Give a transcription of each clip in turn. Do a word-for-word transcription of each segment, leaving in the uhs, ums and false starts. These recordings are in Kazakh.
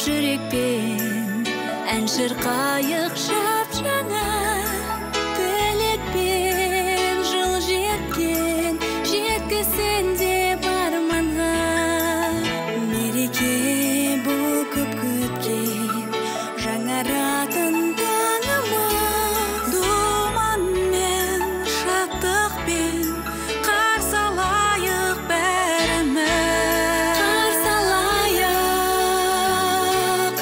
жүрекпен ән шырқайық жап-жаңа, тілекпен жыл жеткен жеткізсін деп арманға. Мереке бұл көп күткен жаңаратын таңыма, думанмен шаттықпен қарсы алайық бәріміз, қарсы алайық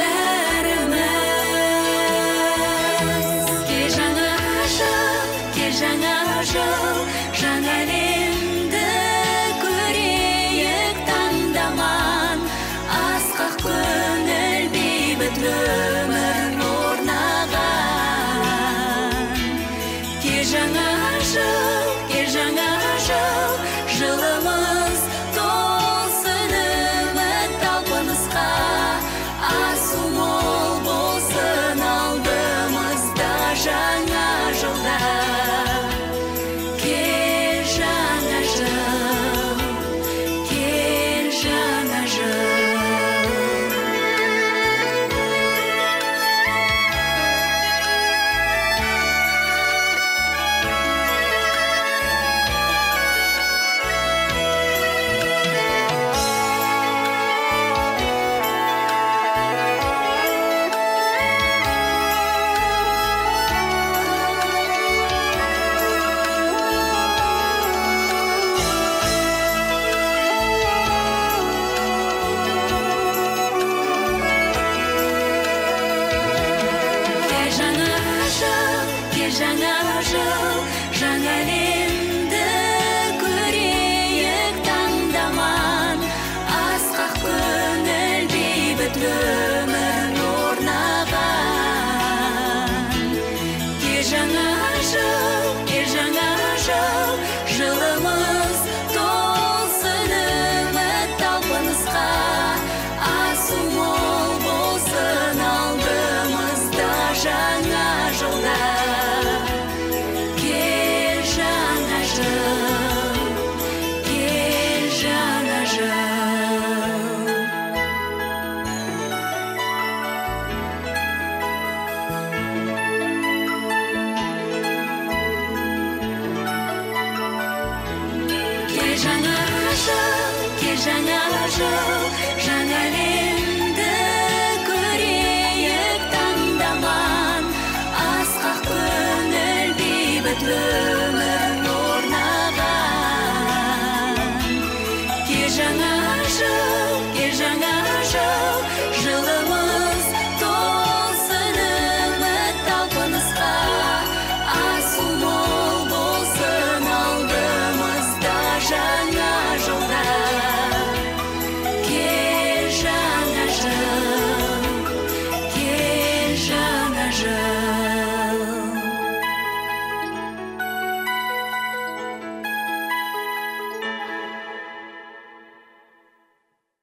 бәріміз. Кел жаңа жыл, кел жаңа жыл, жаңа әлемді көрейік таңдаман, асқақ көңіл бейбіт өмір орнаған. Кел жаңа жыл, кел жаңа жыл, жылымыз толсын үміт талпынысқа, асу мол болсын алдымызда жаңа жылда. Кел жаңа жыл, кел жаңа жыл. Жаңа жыл, жаңа әлемді көрейік таңдаман, асқақ көңіл бейбіт өмір орнаған. Кел жаңа жыл, кел жаңа жыл, жылымыз толсын үміт талпынысқа, асу мол болсын алдымызда жаңа жылда. Кел жаңа жыл, кел жаңа жыл,